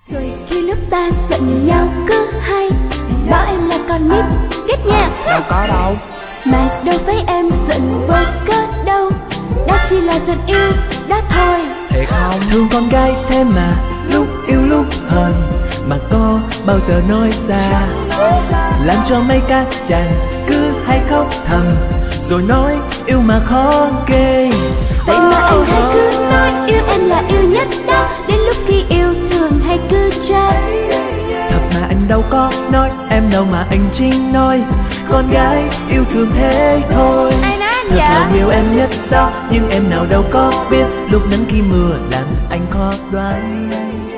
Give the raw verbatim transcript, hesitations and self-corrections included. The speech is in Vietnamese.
Rồi khi lúc ta giận nhau cứ hay bảo em là con nít ghét nha. Đâu có đâu. Mà đâu phải em giận vô cớ đâu, đó chỉ là giận yêu đó thôi. Thiệt không? Thương con gái thế mà lúc yêu lúc hờn, mà có bao giờ nói ra, làm cho mấy các chàng cứ hay khóc thầm rồi nói yêu mà khó ghê. Vậy mà anh hay cứ nói yêu em là yêu nhất đó, đến lúc khi yêu thương hay cứ trách. Thật mà anh đâu có nói em đâu, mà anh chỉ nói con gái yêu thương thế thôi. Ai nói anh thật vậy? lòng yêu em nhất đó, nhưng em nào đâu có biết lúc nắng khi mưa làm anh khó đoán.